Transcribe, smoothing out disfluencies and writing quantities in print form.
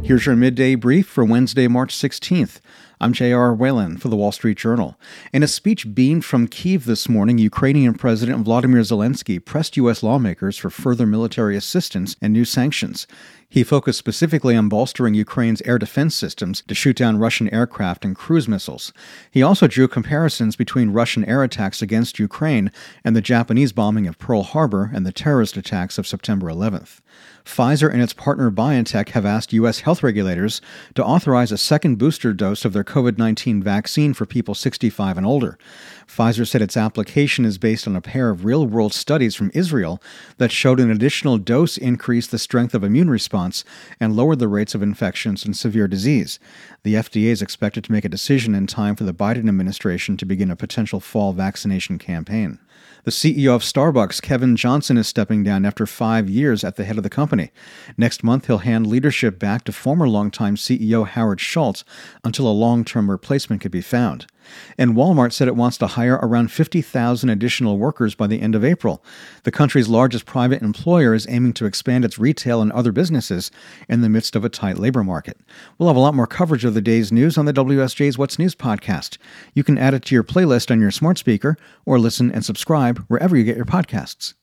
Here's your midday brief for Wednesday, March 16th. I'm J.R. Whalen for The Wall Street Journal. In a speech beamed from Kyiv this morning, Ukrainian President Vladimir Zelensky pressed U.S. lawmakers for further military assistance and new sanctions. He focused specifically on bolstering Ukraine's air defense systems to shoot down Russian aircraft and cruise missiles. He also drew comparisons between Russian air attacks against Ukraine and the Japanese bombing of Pearl Harbor and the terrorist attacks of September 11th. Pfizer and its partner BioNTech have asked U.S. health regulators to authorize a second booster dose of their COVID-19 vaccine for people 65 and older. Pfizer said its application is based on a pair of real-world studies from Israel that showed an additional dose increased the strength of immune response and lowered the rates of infections and severe disease. The FDA is expected to make a decision in time for the Biden administration to begin a potential fall vaccination campaign. The CEO of Starbucks, Kevin Johnson, is stepping down after 5 years at the head of the company. Next month, he'll hand leadership back to former longtime CEO Howard Schultz until a long-term replacement could be found. And Walmart said it wants to hire around 50,000 additional workers by the end of April. The country's largest private employer is aiming to expand its retail and other businesses in the midst of a tight labor market. We'll have a lot more coverage of the day's news on the WSJ's What's News podcast. You can add it to your playlist on your smart speaker or listen and subscribe wherever you get your podcasts.